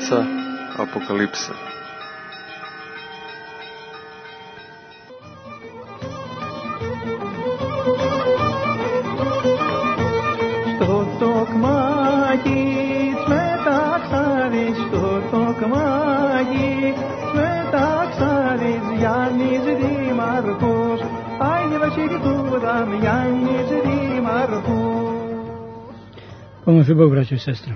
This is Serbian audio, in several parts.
oca Apokalipse. Pomože Bog, braćo i sestre.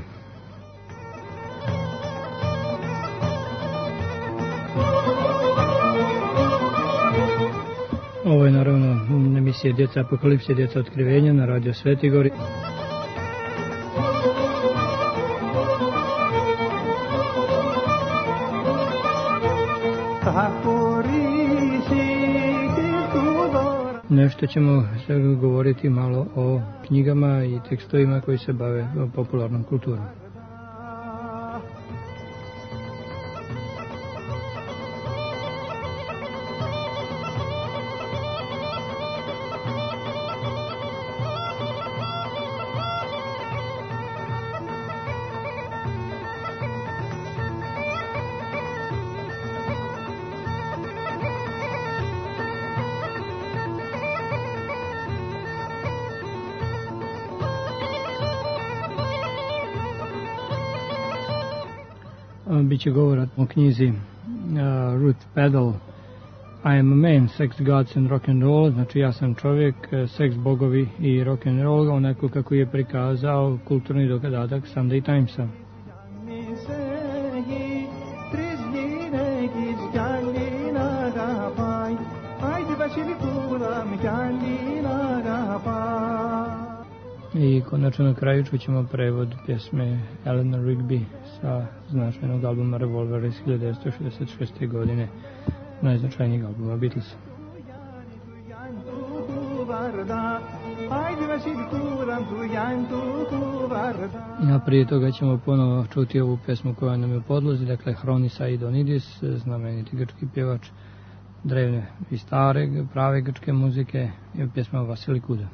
Ovo je naravno emisija Djeca Apokalipse, Djeca otkrivenja na Radio Sveti Gori. Nešto ćemo govoriti malo o knjigama i tekstovima koji se bave popularnom kulturom. Biće govora o knjizi Ruth Peddle, I am a man, sex, gods and rock and roll, znači ja sam čovjek, seks, bogovi i rock and roll, onako kako je prikazao kulturni dodatak Sunday Timesa. I konačno na kraju čućemo prevod pjesme Eleanor Rigby sa značajnog albuma Revolver iz 1966. godine, najznačajnijeg albuma Beatlesa. A prije toga ćemo ponovo čuti ovu pjesmu koja nam je u podlozi, dakle Hronis Aidonidis, znameniti grčki pjevač drevne i stare, prave grčke muzike, je pjesma Vasili Kuda.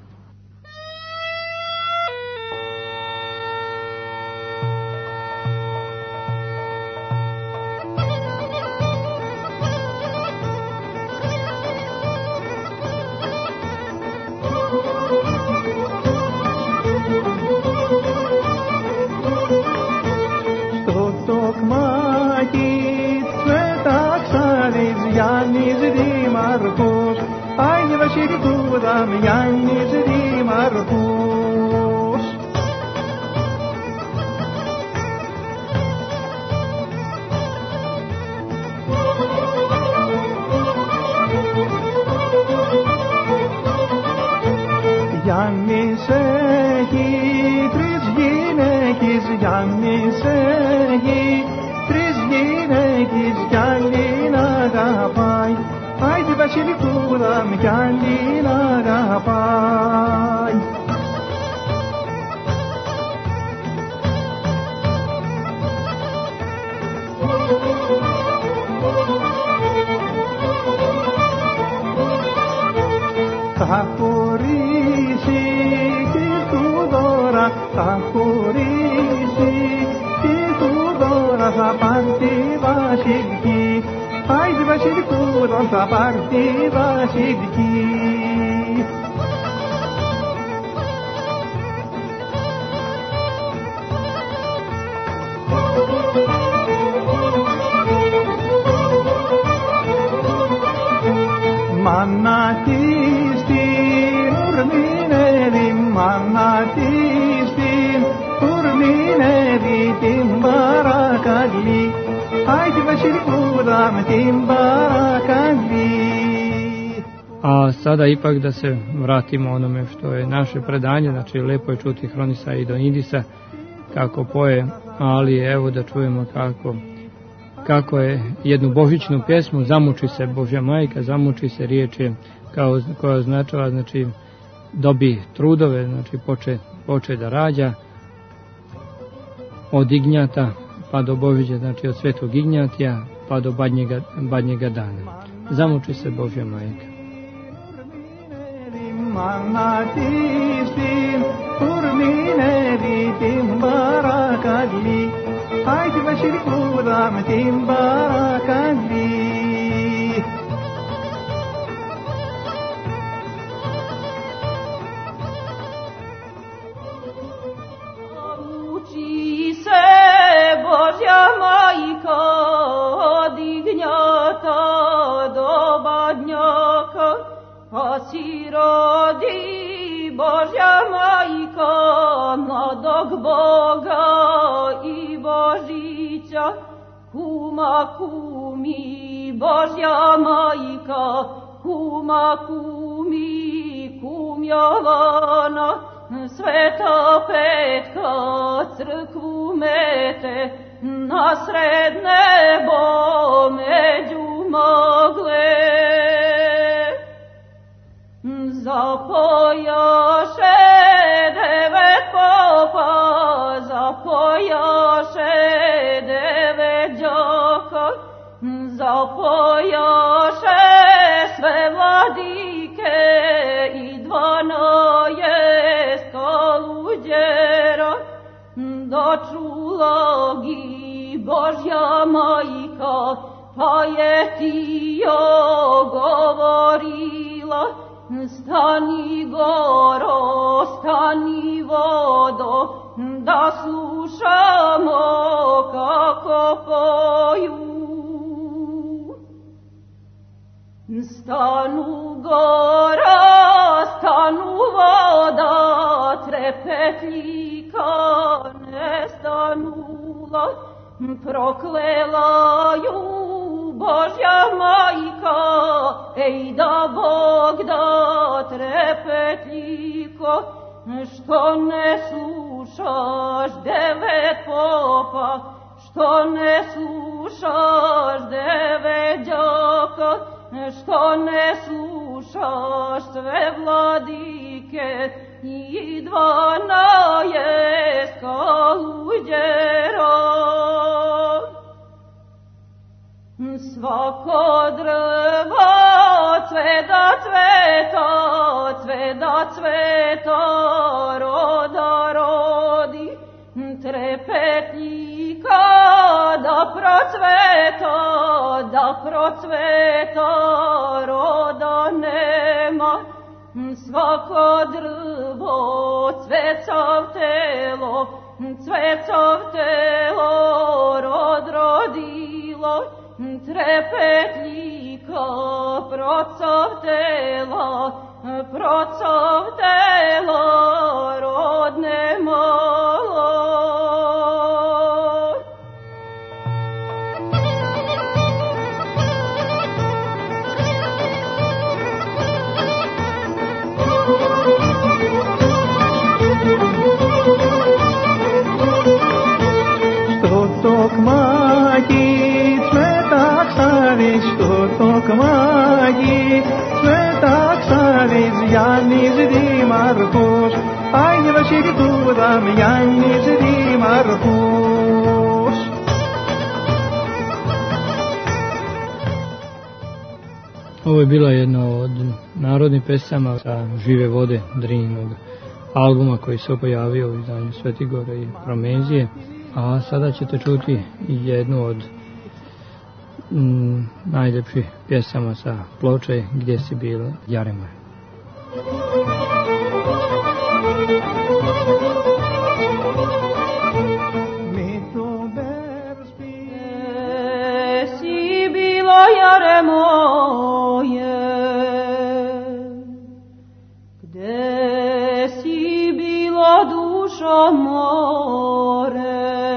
A sada ipak da se vratimo onome što je naše predanje, znači lepo je čuti Hronisa Aidonidisa kako poje, ali evo da čujemo kako je jednu božićnu pjesmu, zamuči se Božja majka, zamuči se, riječ je koja označava, znači dobi trudove, znači poče da rađa od ignjata pa do Božića, znači od svetog ignjatija pa do badnjega dana. Zamuči se Božja majka. Haide vă și curam timba candi. Uči se Božja majka, dignjata do badnjaka, a si rodi Božja majka, mladog Boga i Božića, kuma kumi Božja majka, kuma kumi kum Jovana, Sveta Petka crkvu mete na sred nebo među magle. Zapojaše devet popa, zapojaše devet đaka, zapojaše sve vladike i 12 kaluđera. Dočula gi Božja majka, pa je ti joj govorila, stani goro, stani vodo, da slušamo kako poju. Stanu gora, stanu voda, trepetljika ne stanula, proklela ju Božja majka, ej da Bog da trepetljiko, što ne slušaš devet popa, što ne slušaš devet đaka, što ne slušaš sve vladike i 12 kaluđera. Svako drvo cveta cveta, cveta cveta, roda rodi, trepetljika da procveta, roda nema. Svako drvo cvecav telo, rod rodilo, trepetljika procav tela, rod nemalo. Tokmagi, Svetak Savić, Tokmagi, Svetak Savić, Janis Dimarhus, ajde vas i tudam, Janis Dimarhus. Ovo je bila jedna od narodnih pesama sa Žive vode Drininog albuma koji se pojavio u izdanju Svetigora i Promezije. A sada ćete čuti jednu od najljepših pjesama sa ploče Gdje si bila, Jarema. Gdje si bila, Jare moje, gdje si bila, dušo more,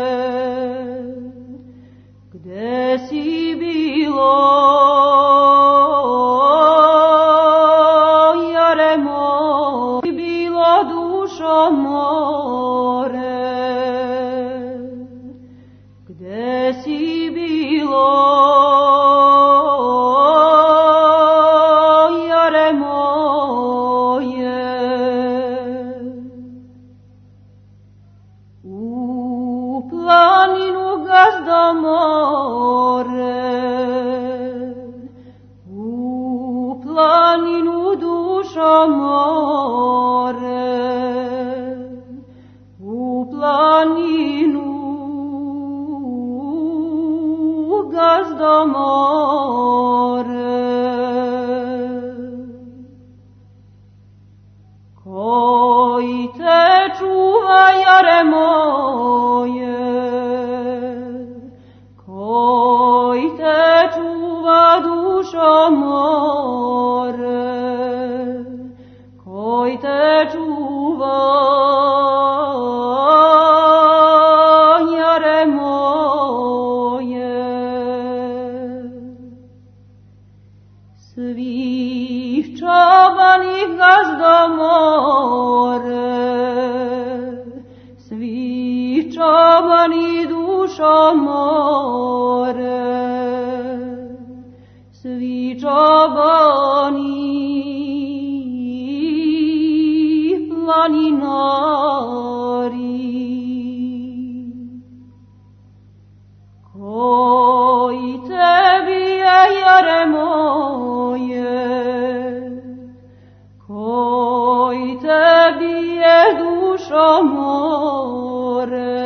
gde si bilo, Jare moje, bilo dušo more, gde si bilo, Jare moje. U planinu gazda more, u planinu dušo more, u planinu gazdo more. Koji te čuva, jare moje, koji te čuva, dušo more, koji te čuva, jare moje. Svih čobanih gazdo more, svih čobani dušo more, svi čobani planinari, koji tebi je, jare moje, koji tebi je, dušo more,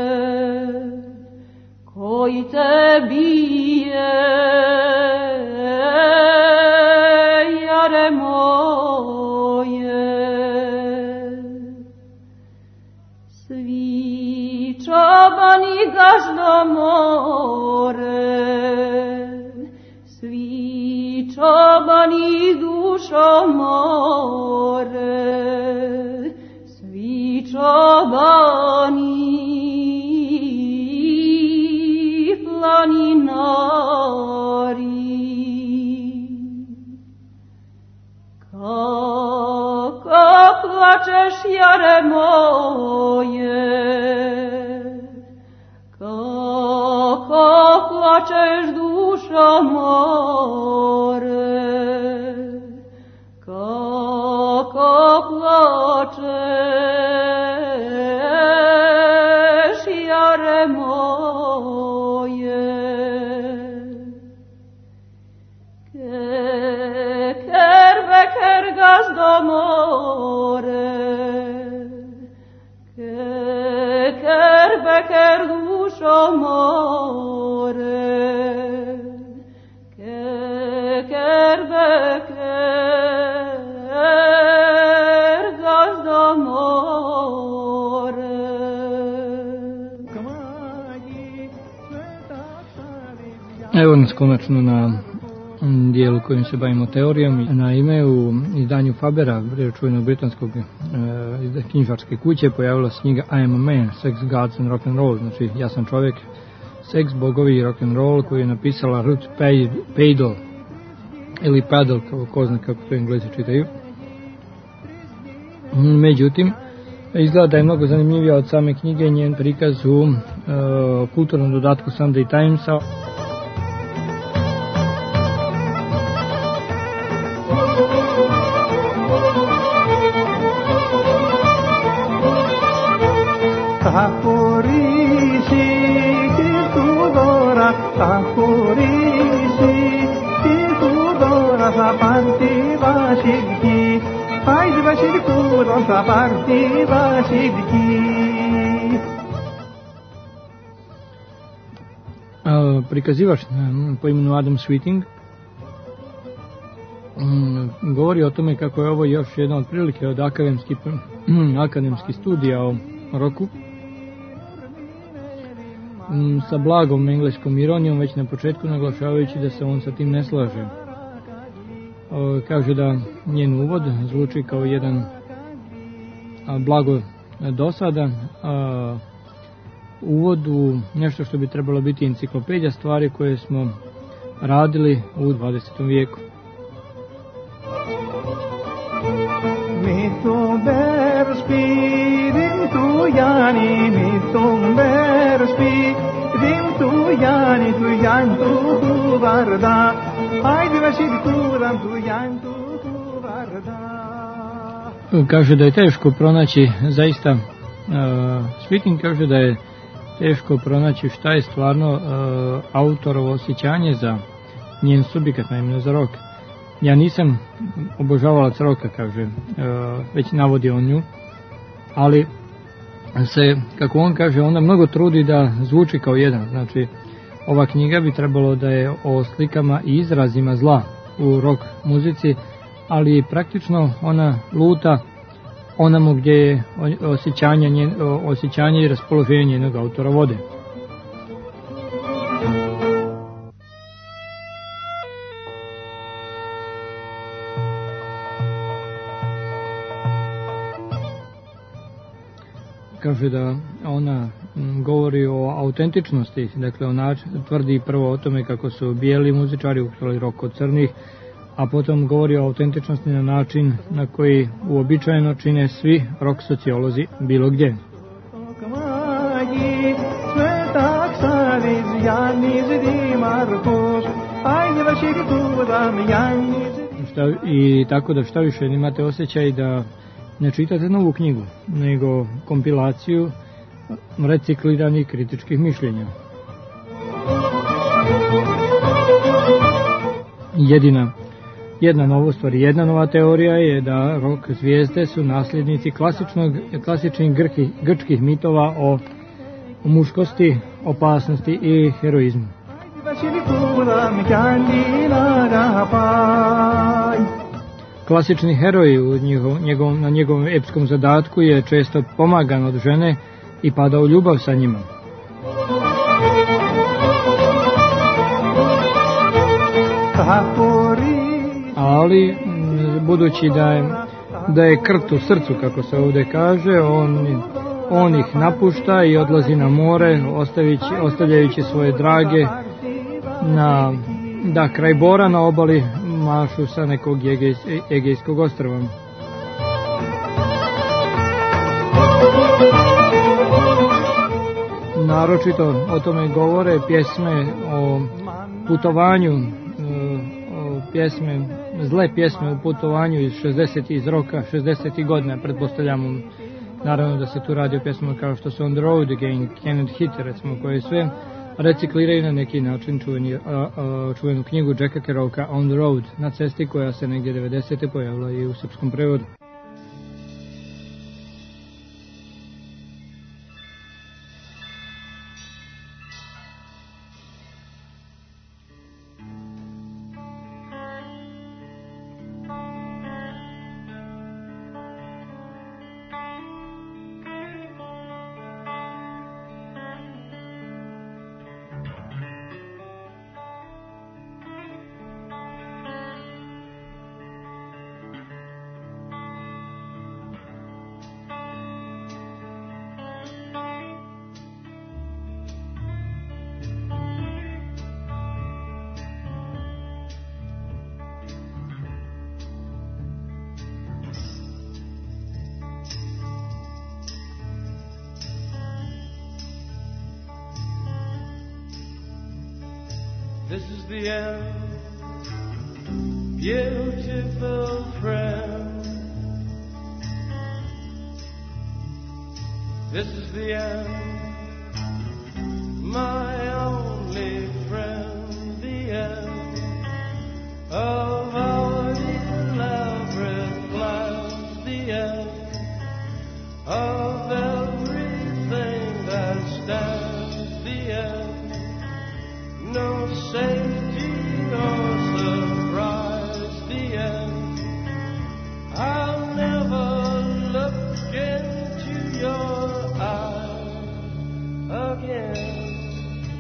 koji tebi je, jare moje. Svi čobani gazdo more, svi čobani dušo more, svi čobani planinari. Kako plačeš, jare moje, kako plačeš, dušo more, kako plačeš, jare moje. Keker gazdo more, keker dušo more, keker gazdo more. Evo nas konačno na dijelu kojim se bavimo teorijom. Naime, u izdanju Fabera, čuvenog britanskog knjižarske kuće, pojavila se knjiga I am a man, Sex, Gods and Rock and Roll, znači ja sam čovjek, seks, bogovi i rock and roll, koju je napisala Ruth Padel ili Padel, ko zna kako to Englezi čitaju. Međutim, izgleda da je mnogo zanimljivija od same knjige njen prikaz u kulturnom dodatku Sunday Timesa. Tahorisi Tirtudora, Tahorisi Tirtudora, Saparti Vasidki, Hajde Vasidkurom, Saparti Vasidki. Prikazivač po imenu Adam Sweeting govori o tome kako je ovo još jedna od prilike od akademskih studija o roku, sa blagom engleskom ironijom, već na početku naglašavajući da se on sa tim ne slaže. Kaže da njen uvod zvuči kao jedan blago dosadan uvod u nešto što bi trebalo biti enciklopedija stvari koje smo radili u 20. vijeku. Kaže da je teško pronaći, zaista Sweeting kaže da je teško pronaći šta je stvarno autorovo osjećanje za njen subjekat, naime za rock. Ja nisam obožavalac roka, kaže, već navodi on nju, ali se, kako on kaže, onda mnogo trudi da zvuči kao jedan, znači ova knjiga bi trebalo da je o slikama i izrazima zla u rock muzici, ali praktično ona luta onamo gdje je osjećanje i raspoloženje jednog autora vode. Kaže da ona govori o autentičnosti, dakle ona tvrdi prvo o tome kako su bijeli muzičari ukrali rock od crnih, a potom govori o autentičnosti na način na koji uobičajeno čine svi rock sociolozi bilo gdje. I tako da šta više imate osjećaj da ne čitate novu knjigu, nego kompilaciju recikliranih kritičkih mišljenja. Jedna nova teorija je da rock zvijezde su nasljednici klasičnih grčkih mitova o muškosti, opasnosti i heroizmu. Klasični heroj na njegovom epskom zadatku je često pomagan od žene i pada u ljubav sa njima. Ali, budući da je krt u srcu, kako se ovdje kaže, on ih napušta i odlazi na more, ostavljajući svoje drage kraj Bora na obali mašu sa nekog Egejskog ostrva. Naročito o tome govore pjesme o putovanju, zle pjesme o putovanju iz 60. godina, pretpostavljamo naravno da se tu radi o pjesmama kao što su On the Road Again, Can't Hit, recimo, koje sve recikliraju na neki način čuvenu knjigu Jacka Kerouaka On the Road, na cesti, koja se negdje 90. pojavila i u srpskom prevodu. This is the end, beautiful friend. This is the end, my only friend. The end of our elaborate plans. The end of everything that stands. The end, no safety nor surprise. The end, I'll never look into your eyes again.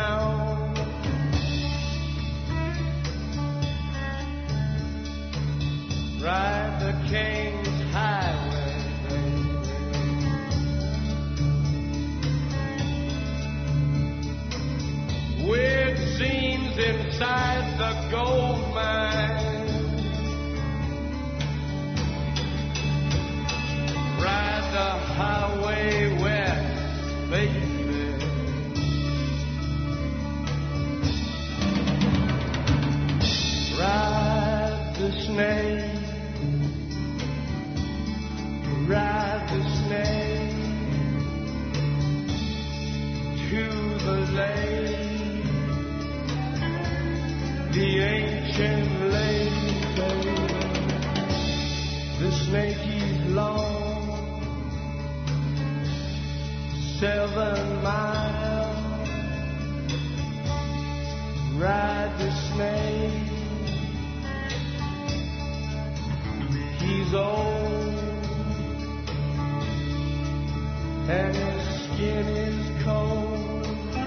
town. Ride the King's Highway, baby. Weird scenes inside the gold mine. Ride the highway west, baby. Ride the snake. Ride the snake to the lake, the ancient lake, baby. The snake is long, 7 miles. Ride the snake. He's old and his skin is cold.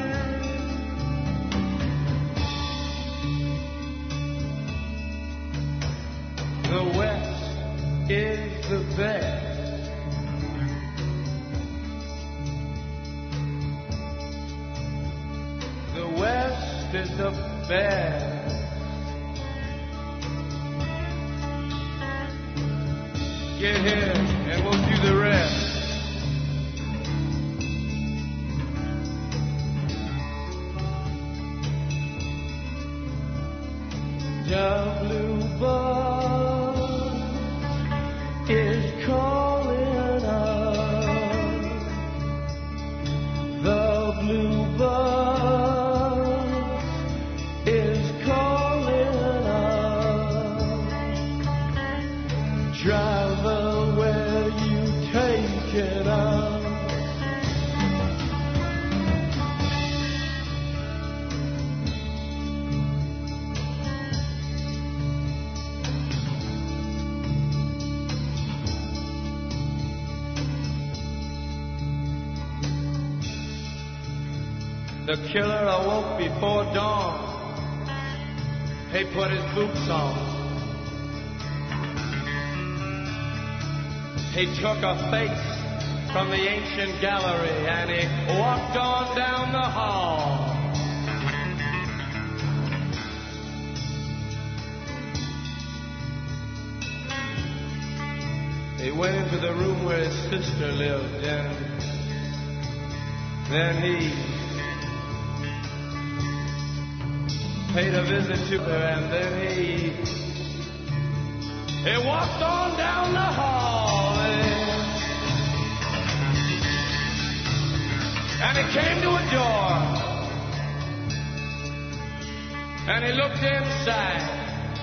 The West is the best. The West is the best. Get here and we'll do the rest. The blue bus is calling us. The blue bus is calling us. Driver, where you taking us? The killer awoke before dawn. He put his boots on. He took a face from the ancient gallery and he walked on down the hall. He went into the room where his sister lived, and then he paid a visit to her, and then he walked on down the hall, and he came to a door, and he looked inside.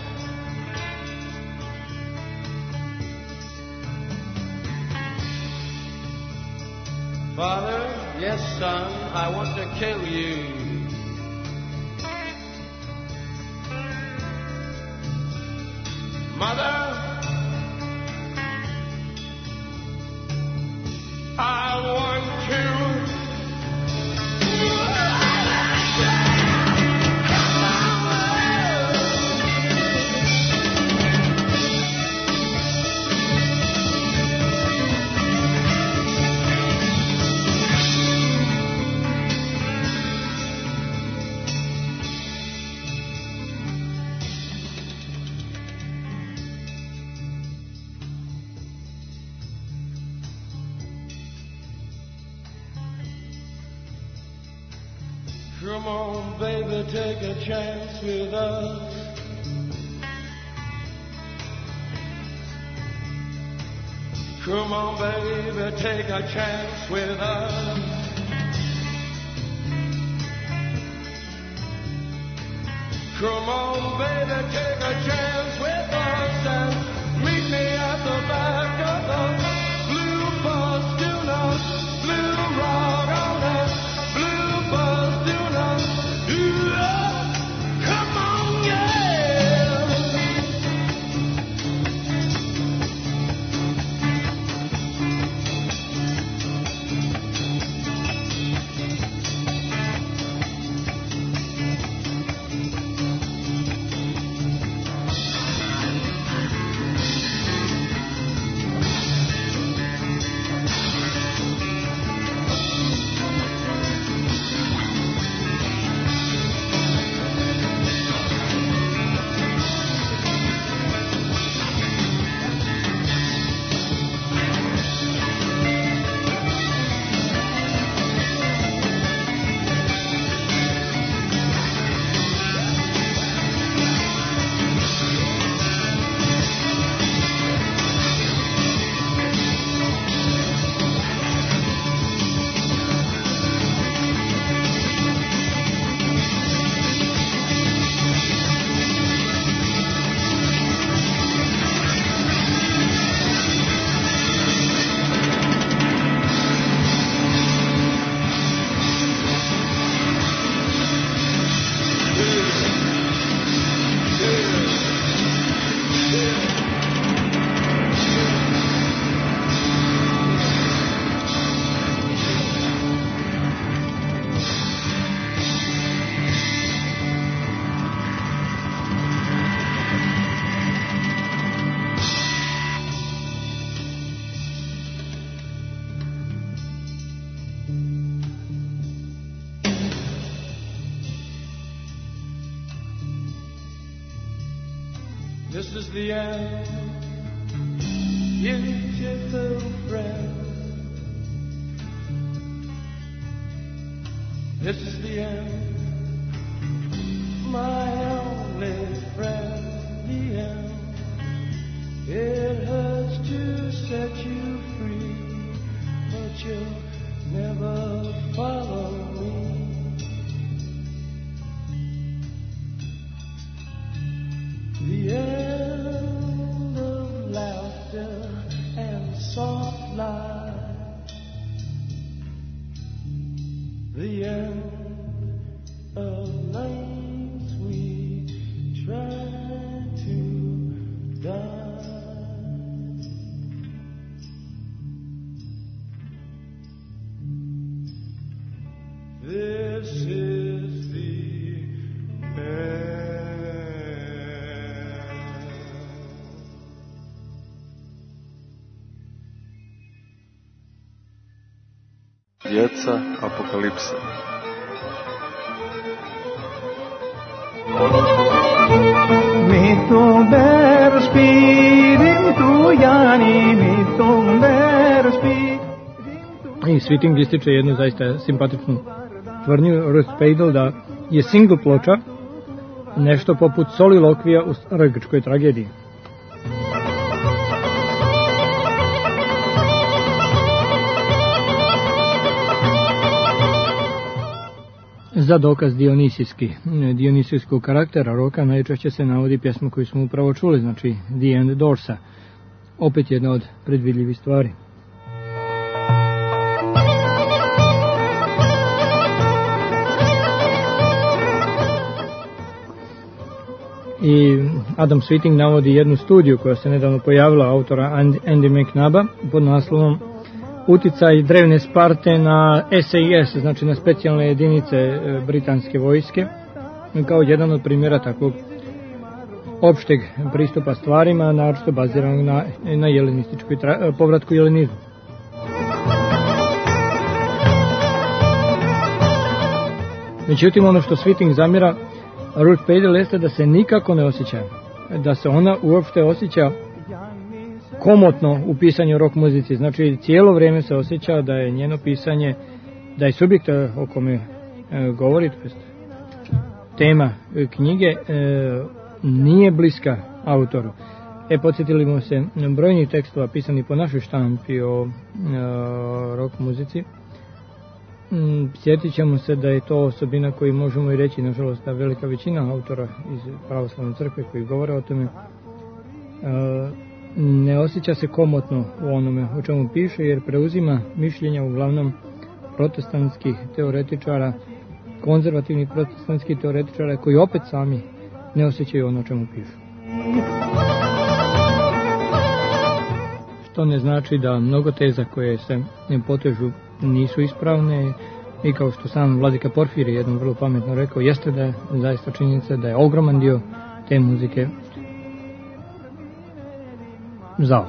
Father, yes, son, I want to kill you. Mother, I want to. Come on, baby, take a chance with us. Come on, baby, take a chance with us. Come on, baby, take a chance with us and meet me at the back of the blue bus. Do not blue rock on us. Blue bus, do not. Come on, yeah. This is the end, beautiful friend. This is the end, my only friend. The end. It hurts to set you free, but you'll never follow me. The end of laughter and soft light. The end of nights we try to die. This is the end. Djeca apokalipse. Mittum ber spiritu jani, mittum ber spiritu. I Sweeting ističe jednu zaista simpatičnu tvrdnju Ruth Speidel da je single ploča nešto poput solilokvija u staroj grčkoj tragediji. Za dokaz dionisijskog karaktera roka najčešće se navodi pjesma koju smo upravo čuli, znači The End Doorsa, opet jedna od predvidljivih stvari. I Adam Sweeting navodi jednu studiju koja se nedavno pojavila autora Andy McNaba pod naslovom Uticaj drevne Sparte na SAS, znači na specijalne jedinice britanske vojske, kao jedan od primjera takvog opšteg pristupa stvarima, naročito baziranog na jelenističkoj povratku jelenizmu. Međutim, ono što Sweeting zamjera Ruth Speidel jeste da se nikako ne osjeća, da se ona uopšte osjeća komotno u pisanju rock muzici, znači cijelo vrijeme se osjeća da je njeno pisanje, da je subjekt o kome govori, tema knjige, nije bliska autoru. Podsjetili se brojnih tekstova pisani po našoj štampi o rock muzici. Sjetit ćemo se da je to osobina koju možemo i reći, nažalost, da velika većina autora iz pravoslavne crkve koji govore o tome ne osjeća se komotno u onome o čemu piše, jer preuzima mišljenja uglavnom protestantskih teoretičara, konzervativnih protestantskih teoretičara koji opet sami ne osjećaju ono o čemu pišu. Što ne znači da mnogo teza koje se ne potežu nisu ispravne, i kao što sam Vladika Porfirije jednom vrlo pametno rekao, jeste da je zaista činjenica da je ogroman dio te muzike zao.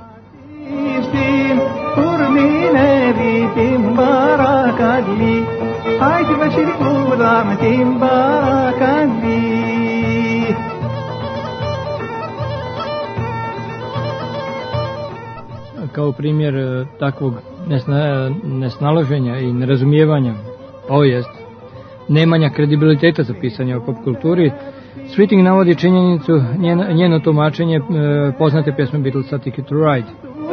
Kao primjer takvog nesnalaženja i nerazumijevanja, nemanja kredibiliteta za pisanje o pop kulturi, Sweeting navodi činjenicu njeno tumačenje poznate pjesme Beatlesa Ticket to Ride.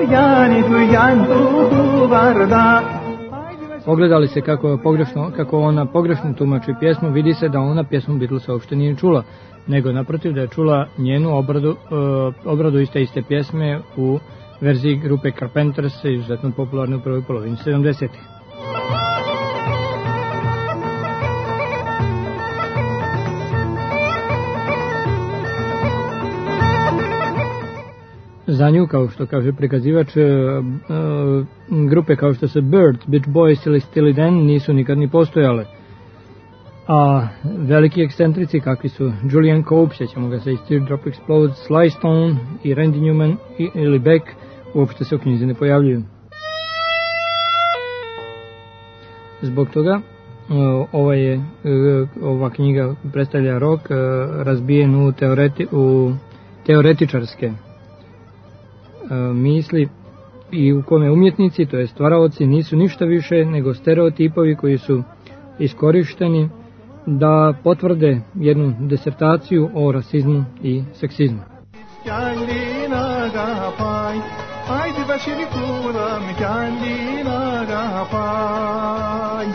Pogledali se kako ona pogrešno tumači pjesmu, vidi se da ona pjesmu Beatlesa uopšte nije čula, nego naprotiv da je čula njenu obradu iste pjesme u verziji grupe Carpenters, izuzetno popularne u prvoj polovini 70-ih. Za nju, kao što kaže prikazivač, grupe kao što su Birds, Beach Boys ili Steely Dan nisu nikad ni postojale. A veliki ekscentrici kakvi su Julian Cope, sjećamo ga se iz Teardrop Explodes, Sly Stone i Randy Newman ili Beck uopšte se u knjizi ne pojavljuju. Zbog toga ova knjiga predstavlja rock razbijen u teoretičarske misli i u kome umjetnici, to je stvaraoci, nisu ništa više nego stereotipovi koji su iskorišteni da potvrde jednu disertaciju o rasizmu i seksizmu. Haydi başını kuram kendine gafay.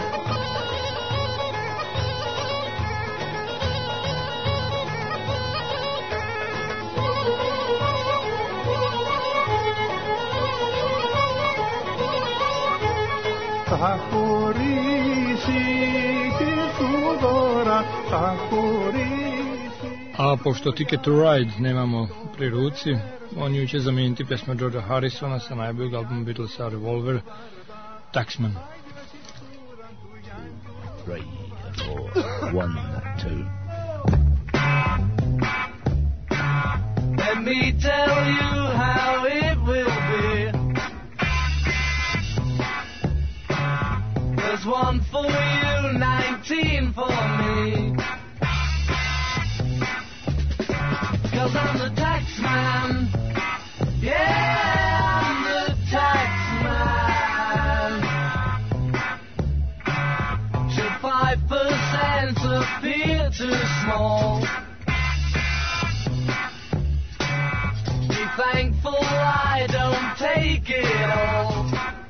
Tahurisi sudora, tahurisi. A pošto Ticket to Ride nemamo pri ruci, on ju će zamijeniti pjesma Georgea Harrisona sa najboljeg albuma Beatlesa Revolver, Taxman. 3, 4, 1, 2. Let me tell you how it will be. There's one for you, 19 for me. 'Cause I'm the tax man. Yeah, I'm the tax man. Should 5% appear too small? Be thankful I don't take it all.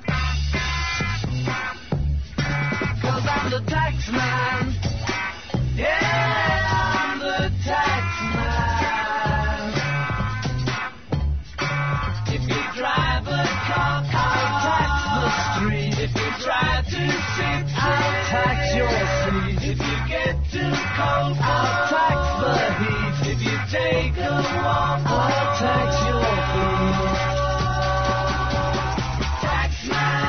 'Cause I'm the tax man. Yeah, I'm the tax man. If you drive a car, I'll tax the street. If you try to sit, I'll tax your seat. If you get too cold, I'll tax the heat. If you take a walk, I'll tax your feet. Tax man.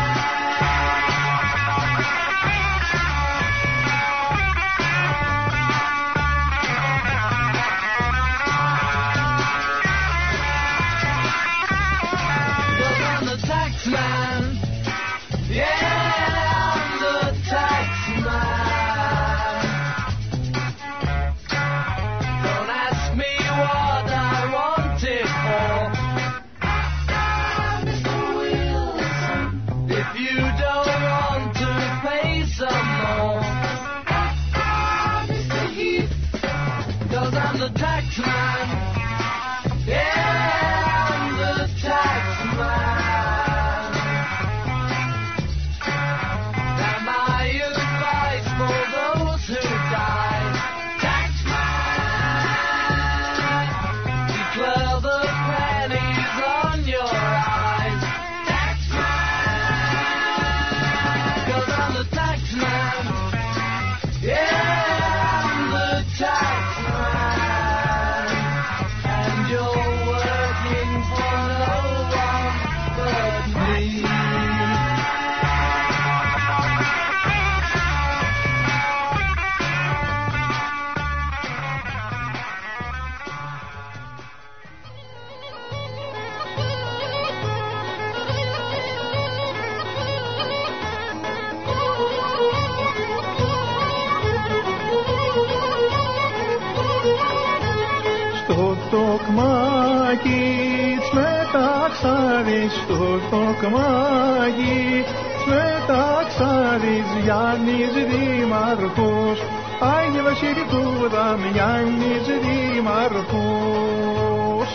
Tokmagi, svetak sariz, janiz di marhos, ajde vaširi kuram, janiz di marhos.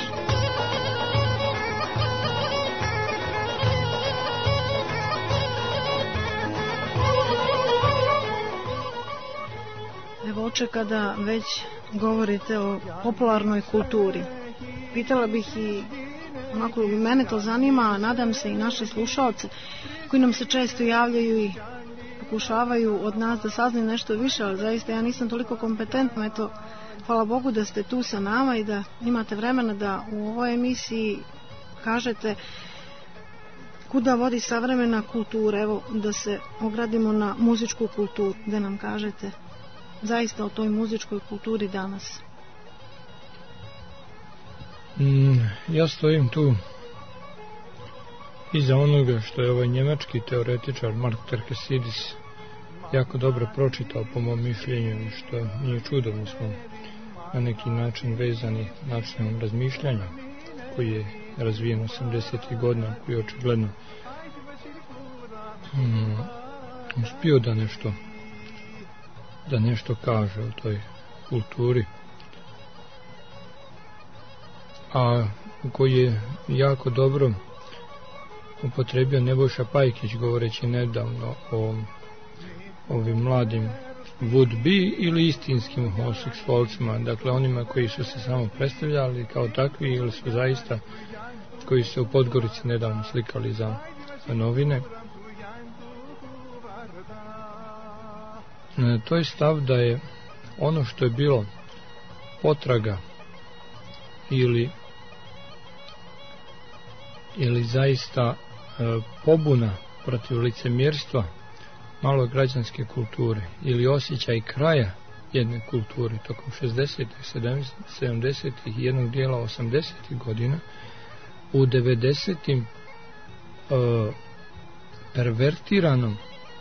Evo oče, kada već govorite o popularnoj kulturi, pitala bih i onako i mene to zanima, a nadam se i naše slušalce koji nam se često javljaju i pokušavaju od nas da saznaju nešto više, ali zaista ja nisam toliko kompetentna. Eto, hvala Bogu da ste tu sa nama i da imate vremena da u ovoj emisiji kažete kuda vodi savremena kultura. Evo, da se ogradimo na muzičku kulturu, da nam kažete zaista o toj muzičkoj kulturi danas. Ja stojim tu iza onoga što je ovaj njemački teoretičar Mark Terkesidis jako dobro pročitao po mom mišljenju, što nije čudo. Mi smo na neki način vezani načinom razmišljanja koji je razvijen 80. godina, koji je očigledno uspio da nešto kaže o toj kulturi, a koji je jako dobro upotrebio Nebojša Pajkić govoreći nedavno o ovim mladim would-be ili istinskim homoseksualcima, dakle onima koji su se samo predstavljali kao takvi ili su zaista, koji su se u Podgorici nedavno slikali za novine. To je stav da je ono što je bilo potraga ili zaista pobuna protiv licemjerstva malograđanske kulture ili osjećaj kraja jedne kulture tokom 60. 70. i jednog dijela 80. godina, u 90. pervertiranom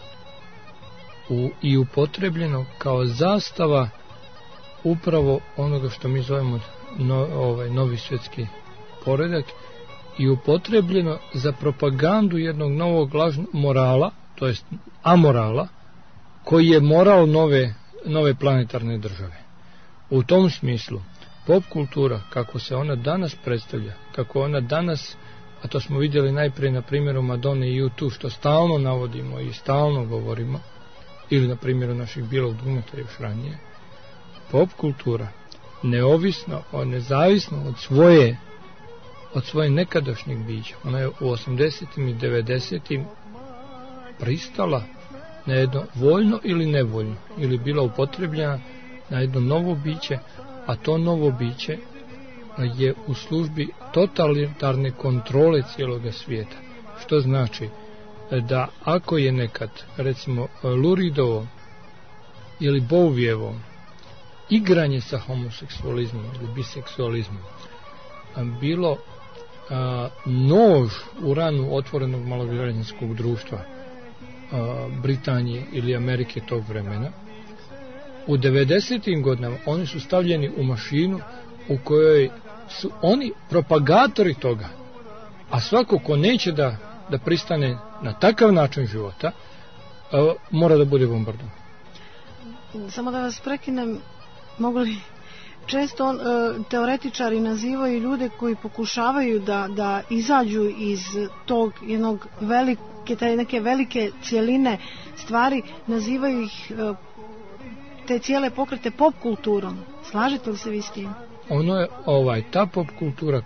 i upotrebljeno kao zastava upravo onoga što mi zovemo novi svjetski poredak i upotrebljeno za propagandu jednog novog lažnog morala, to jest amorala, koji je moral nove planetarne države. U tom smislu pop kultura, kako se ona danas predstavlja, kako ona danas, a to smo vidjeli najprije na primjeru Madone i U2, što stalno navodimo i stalno govorimo, ili na primjeru naših Bilog Dugmeta još ranije, pop kultura neovisno, nezavisno od svoje nekadašnjeg bića, ona je u 80. i 90. pristala na jedno voljno ili nevoljno, ili bila upotrebljena na jedno novo biće, a to novo biće je u službi totalitarne kontrole cijeloga svijeta. Što znači da ako je nekad, recimo, Luridovo ili Bouvijevo igranje sa homoseksualizmom ili biseksualizmom bilo nož u ranu otvorenog malograđanskog društva Britanije ili Amerike tog vremena, u 90. godinama oni su stavljeni u mašinu u kojoj su oni propagatori toga, a svako ko neće da pristane na takav način života mora da bude bombardovan. Samo da vas prekinem, mogu li... Često teoretičari nazivaju ljude koji pokušavaju da izađu iz tog jednog neke velike cjeline stvari, nazivaju ih te cijele pokrete pop kulturom. Slažete li se vi s tim? Ono je ta pop kultura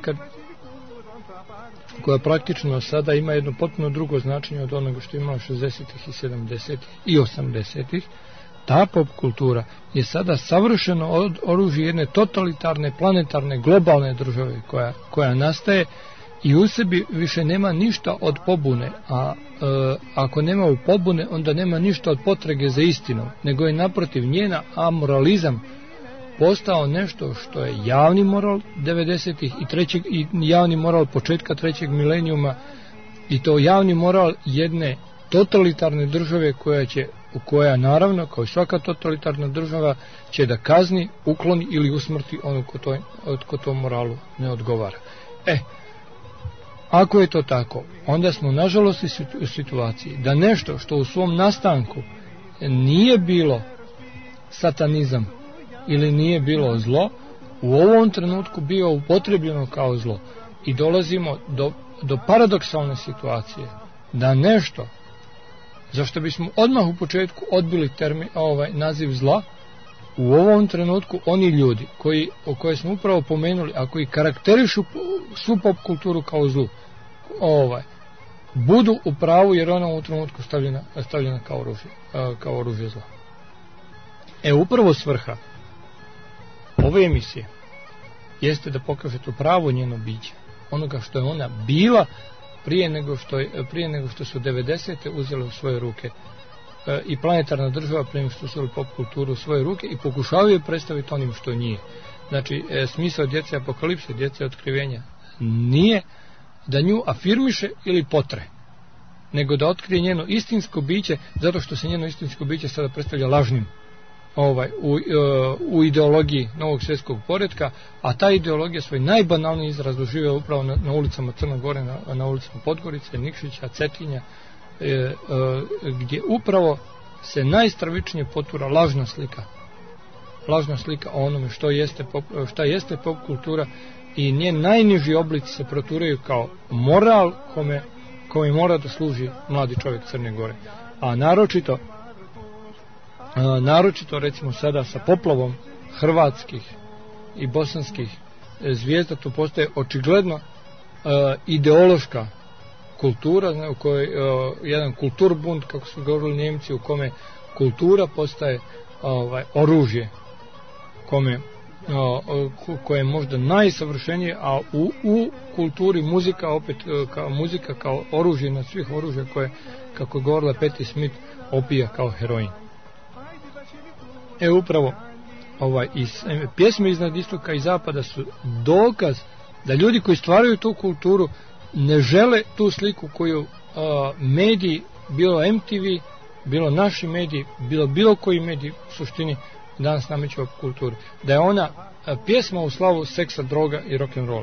koja praktično sada ima jedno potpuno drugo značenje od onoga što je imala 60-ih i 70-ih i 80-ih. Ta pop kultura je sada savršeno oružje jedne totalitarne, planetarne, globalne države koja nastaje i u sebi više nema ništa od pobune, a ako nema u pobune, onda nema ništa od potrage za istinom, nego je naprotiv njena amoralizam postao nešto što je javni moral 90-ih i javni moral početka trećeg milenijuma, i to javni moral jedne totalitarne države koja naravno, kao i svaka totalitarna država, će da kazni, ukloni ili usmrti ono ko to moralu ne odgovara. Ako je to tako, onda smo nažalost u situaciji da nešto što u svom nastanku nije bilo satanizam ili nije bilo zlo, u ovom trenutku bio upotrebljeno kao zlo. I dolazimo do paradoksalne situacije da nešto zašto bismo odmah u početku odbili naziv zla, u ovom trenutku oni ljudi koje smo upravo pomenuli, a koji karakterišu svu pop kulturu kao zlu, budu u pravu, jer ona u trenutku stavljena kao oružje zla. Upravo svrha ove emisije jeste da pokažete pravo njeno biće, onoga što je ona bila prije nego što su 90. uzeli u svoje ruke i planetarna država, prije nego što su uzeli pop kulturu u svoje ruke i pokušavaju je predstaviti onim što nije. Znači, smisao Djece apokalipse, Djece otkrivenja nije da nju afirmiše ili potre, nego da otkrije njeno istinsko biće, zato što se njeno istinsko biće sada predstavlja lažnim u ideologiji novog svjetskog poretka, a ta ideologija svoj najbanalniji izraz doživio upravo na ulicama Crne Gore, na ulicama Podgorice, Nikšića, Cetinja, gdje upravo se najstravičnije potura lažna slika o onome šta jeste pop kultura, i njen najniži oblici se proturaju kao moral kome mora da služi mladi čovjek Crne Gore. A naročito recimo sada sa poplavom hrvatskih i bosanskih zvijezda, to postaje očigledno ideološka kultura, u kojoj jedan kulturbund, kako su govorili Njemci, u kome kultura postaje oružje koje je možda najsavršenije, a u kulturi muzika opet kao oružje na svih oružja koje, kako je govorila Patti Smith, opija kao heroin. Upravo pjesme iznad istoka i zapada su dokaz da ljudi koji stvaraju tu kulturu ne žele tu sliku koju mediji, bilo MTV, bilo naši mediji, bilo koji mediji u suštini danas nameću kulturi. Da je ona pjesma u slavu seksa, droga i rock'n'rolla.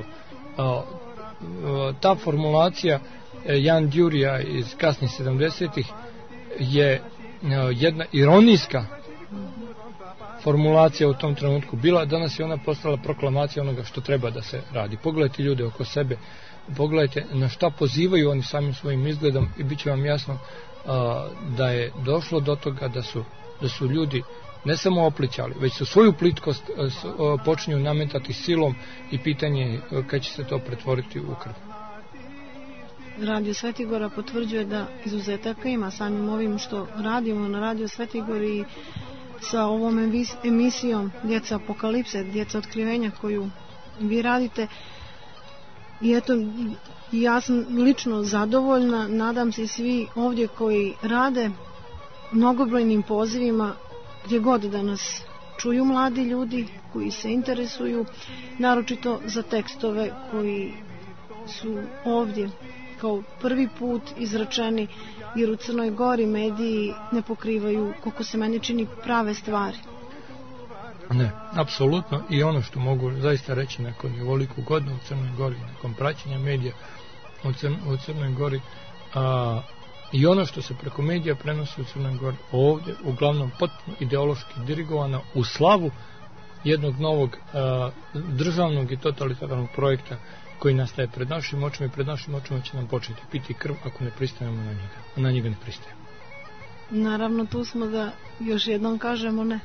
Ta formulacija Jan Djurija iz kasnih 70-ih je jedna ironijska formulacija u tom trenutku bila, danas je ona postala proklamacija onoga što treba da se radi. Pogledajte ljude oko sebe, pogledajte na šta pozivaju oni samim svojim izgledom i bit će vam jasno da je došlo do toga da su ljudi ne samo oplićali, već su svoju plitkost počinju nametati silom i pitanje je kad će se to pretvoriti u krv. Radio Svetigora potvrđuje da izuzetaka ima samim ovim što radimo na Radio Svetigori i sa ovom emisijom Djeca apokalipse, Djeca otkrivenja koju vi radite. I eto, ja sam lično zadovoljna, nadam se i svi ovdje koji rade mnogobrojnim pozivima gdje god da nas čuju mladi ljudi koji se interesuju, naročito za tekstove koji su ovdje kao prvi put izrečeni, jer u Crnoj Gori mediji ne pokrivaju, koliko se meni čini, prave stvari. Ne, apsolutno, i ono što mogu zaista reći nakon ovoliko godina u Crnoj Gori, nakon praćenja medija u Crnoj Gori, i ono što se preko medija prenosi u Crnoj Gori ovdje, uglavnom potpuno ideološki dirigovano u slavu jednog novog državnog i totalitarnog projekta koji nastaje pred našim očima, i pred našim očima će nam početi piti krv ako ne pristajemo na njega. Na njega ne pristajemo. Naravno, tu smo da još jednom kažemo ne.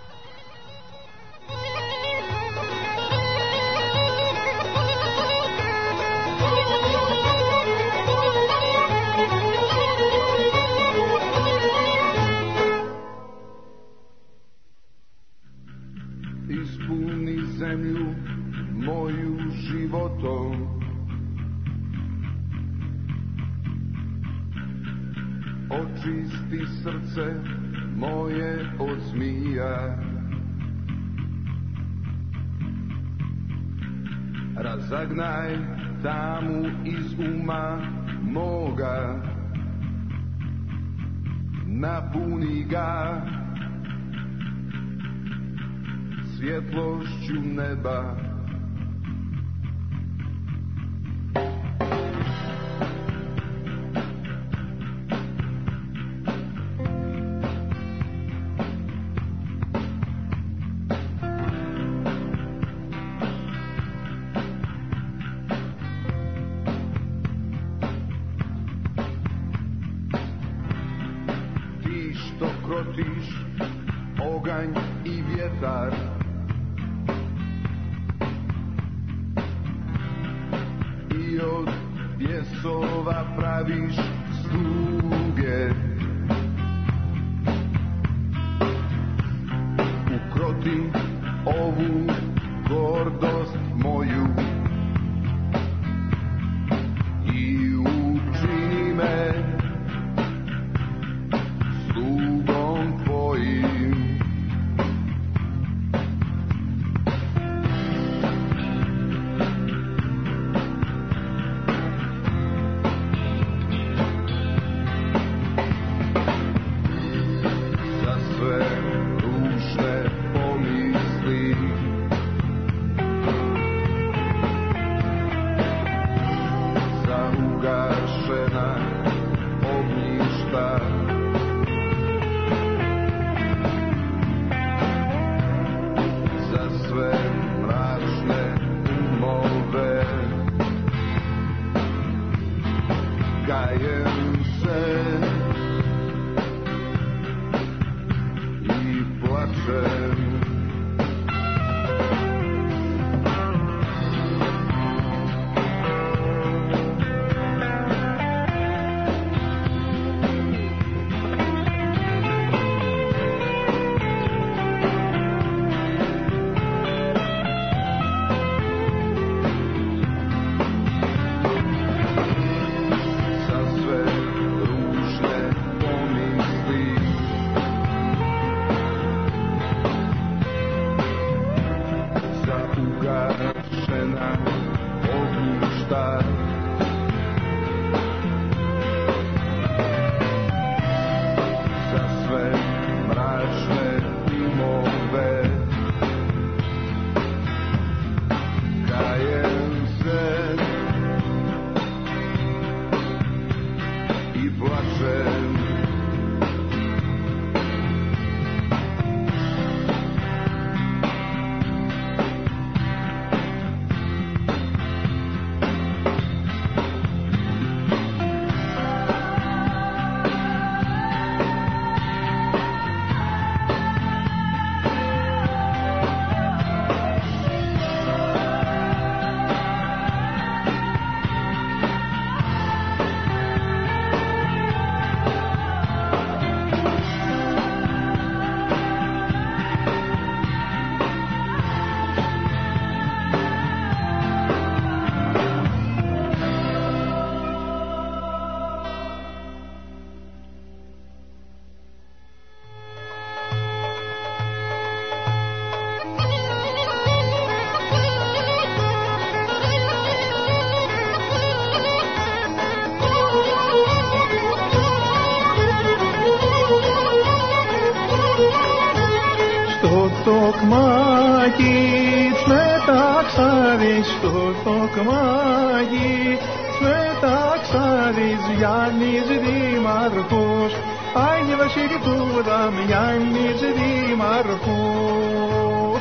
Ispuni zemlju moju životom, očisti srce moje od zmija, razagnaj tamu iz uma moga, napuni ga svjetlošću neba. Ti što krotiš oganj i vjetar, i od pjesova praviš sluge, ukroti ovu gordost moju i učini me slugom tvojim. Za sve ružne star. Za sve mračne umove kajem se i plačem. Τοκμάκι μεταξάρεις, στο τοκμάκι μεταξάρεις, Γιάννης Δήμαρχος, Άγιε Βασιλικούδα, Γιάννης Δήμαρχος.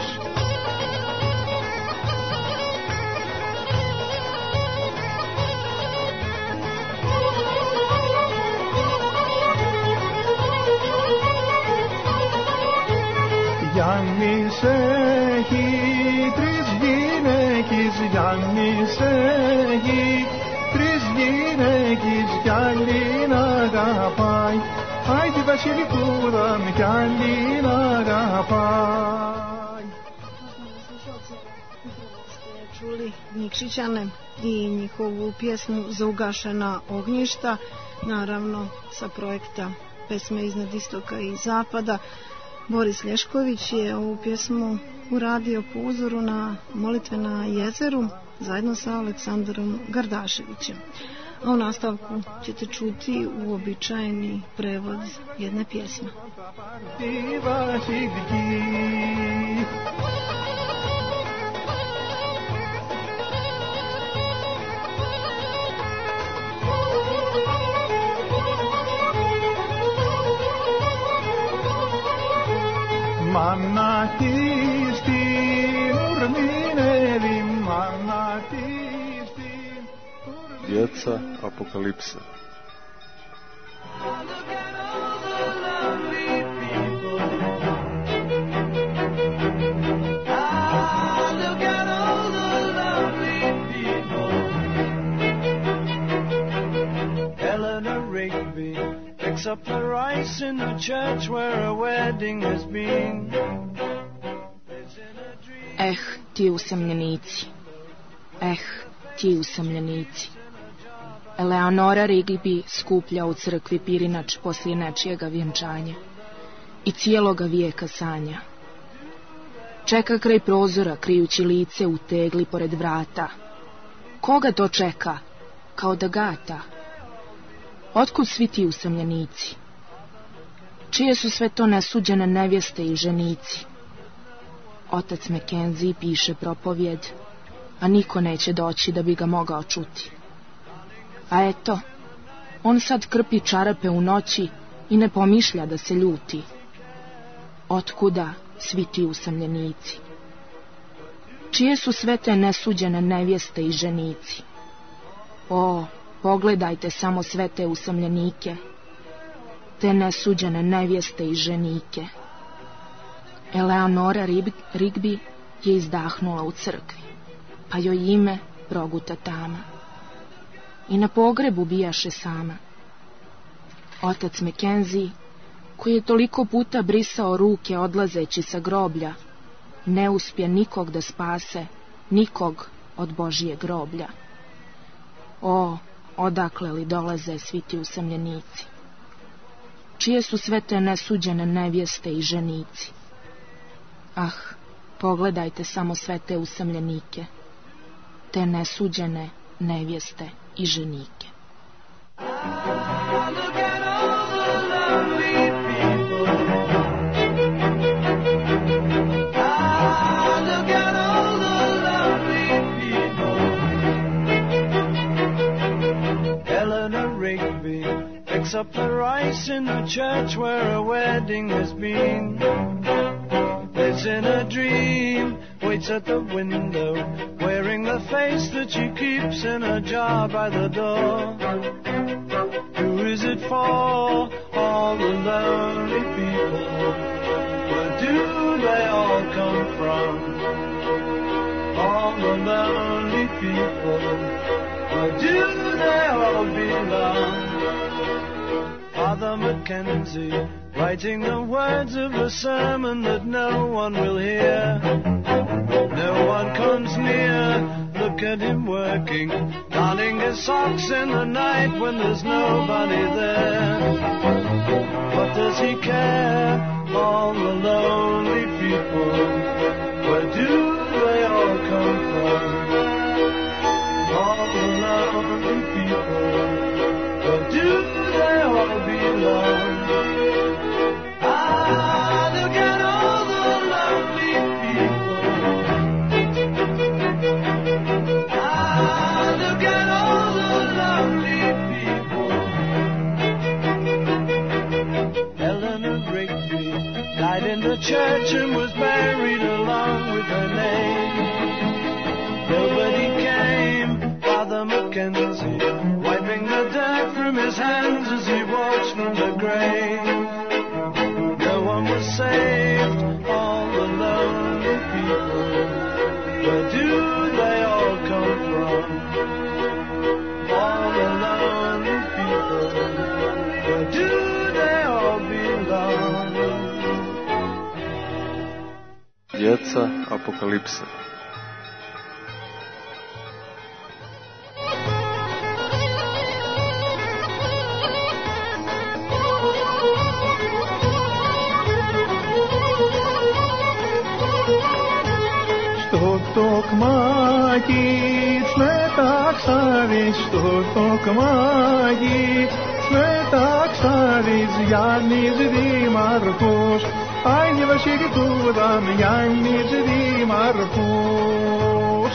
Γιάννης έχει τρεις γυναίκες, Γιάννης έχει τρεις γυναίκες, κι άλλην αγαπάει, άι τη Βασιλικούδα κι άλλην αγαπάει. Čuli Nikšićane i njihovu pjesmu Za ugašena ognjišta, naravno sa projekta Pesme iznad istoka i zapada. Boris Lješković je ovu pjesmu uradio po uzoru na Molitve na jezeru zajedno sa Aleksandrom Gardaševićem. A u nastavku ćete čuti uobičajeni prevod jedne pjesme. Μαναχής την ουρμινεύει, μαναχής την ουρμινεύει. Djeca apokalipse. Picks up the rice in the church where a wedding has been. Ti usamljenici. Ti usamljenici. Eleonora Rigby skuplja u crkvi pirinač poslije nečijega vjenčanja i cijeloga vijeka sanja. Čeka kraj prozora, krijući lice u tegli pored vrata. Koga to čeka? Kao da gata. Otkud svi ti usamljenici? Čije su sve to nesuđene nevjeste i ženici? Otac Mackenzie piše propovjed, a niko neće doći da bi ga mogao čuti. A eto, on sad krpi čarape u noći i ne pomišlja da se ljuti. Otkuda svi ti usamljenici? Čije su sve te nesuđene nevjeste i ženici? O, pogledajte samo sve te usamljenike, te nesuđene nevjeste i ženike. Eleonora Rigby je izdahnula u crkvi, pa joj ime proguta tama. I na pogrebu bijaše sama. Otac Mackenzie, koji je toliko puta brisao ruke odlazeći sa groblja, ne uspje nikog da spase, nikog od Božije groblja. O, odakle li dolaze svi ti usamljenici? Čije su sve te nesuđene nevjeste i ženici? Ah, pogledajte samo sve te usamljenike, te nesuđene nevjeste i ženike. Look at all the lovely people. Look at all the lovely people. Eleanor Rigby picks up the rice in the church where a wedding has been. Lives in a dream, waits at the window, wearing the face that she keeps in a jar by the door. Who is it for? All the lonely people. Where do they all come from? All the lonely people. Where do they all belong? Father Mackenzie, writing the words of a sermon that no one will hear. No one comes near, look at him working, darning his socks in the night when there's nobody there. What does he care? All the lonely people, where do they all come from? All the lonely people, where do they all belong? Look at all the lonely people. Look at all the lonely people. Eleanor Rigby died in the church and was buried along with her name. Nobody came, Father Mackenzie, wiping the dirt from his hands as he walks from the grave. No one was saved, all the lonely people. Where do they all come from? All the lonely people. Where do they all belong? Djeca apokalipse. Στο τοκμάκι μεταξάρεις, στο τοκμάκι μεταξάρεις, Γιάννης Δήμαρχος, Άγιε Βασιλικούδα, Γιάννης Δήμαρχος.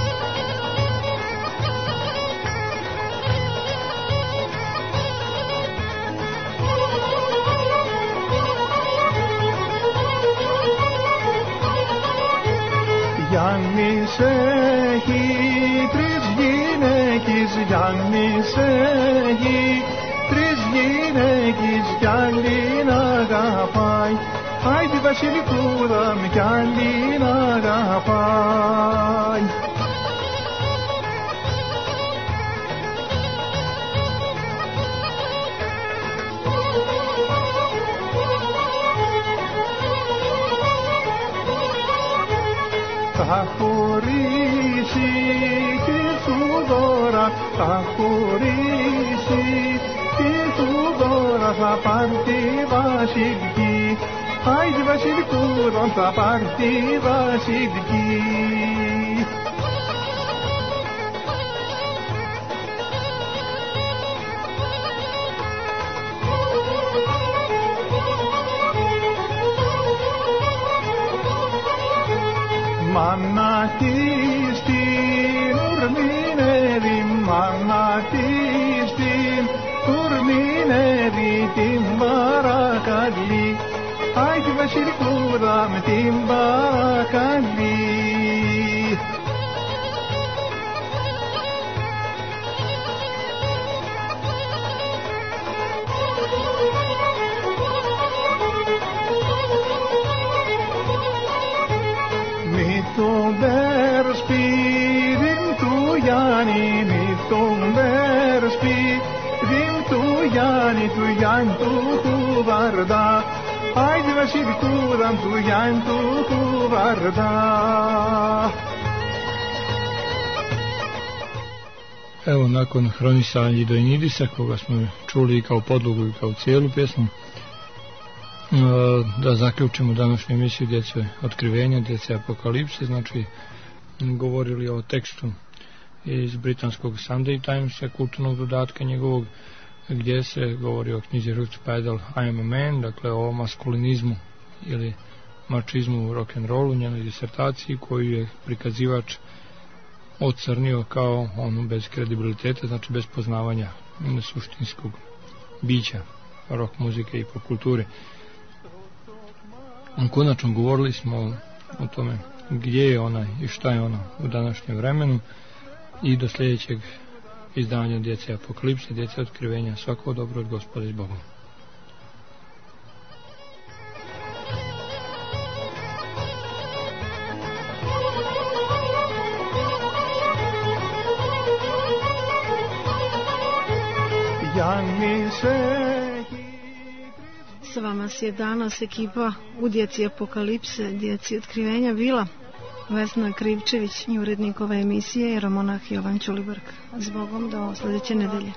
Γιάννης έχει τρεις γυναίκες, Γιάννης έχει τρεις γυναίκες, κι άλλην αγαπάει, άι τη Βασιλικούδα μου κι άλλην αγαπάει. Θα χωρίσει και σου δώρα, θα χωρίσει και σου δώρα, θα πάρει τη βασιλική, άι τη Βασιλικούδα θα πάρει τη βασιλική. Μάνα της την ουρμηνεύει, μάνα της την ουρμηνεύει, την παρακαλεί, άι τη Βασιλικούδα με την παρακαλεί. Τον περσπίδιν του Γιάννη, μη τον περσπίδιν του Γιάννη του κουβαρδά, άι τη Βασιλικούδα του Γιάννη του κουβαρδά. Evo, nakon Hronisa Anđidonidisa, koga smo čuli kao podlogu i kao cijelu pjesmu, da zaključimo današnju emisiju Djece otkrivenja, Djece apokalipse, znači govorili o tekstu iz britanskog Sunday Timesa, kulturnog dodatka njegovog, gdje se govori o knjizi Ruth Padel I am a man, dakle o maskulinizmu ili mačizmu u rock'n'rollu, njenoj disertaciji koju je prikazivač ocrnio kao onu bez kredibiliteta, znači bez poznavanja suštinskog bića rock muzike i pop kulture. Konačno govorili smo o tome gdje je ona i šta je ona u današnjem vremenu i do sljedećeg izdanja Djece apokalipse, Djece otkrivenja. Svako dobro od Gospoda s Bogom. Sa vama je danas ekipa u Djeci apokalipse, Djeci otkrivenja bila Vesna Krivčević i urednik ove emisije i Ramonah Jovan Ćulibrk. S Bogom do sljedeće nedelje.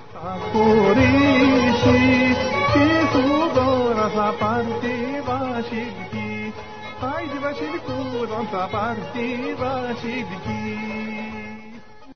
Ajde vaši kuram sa parti vaši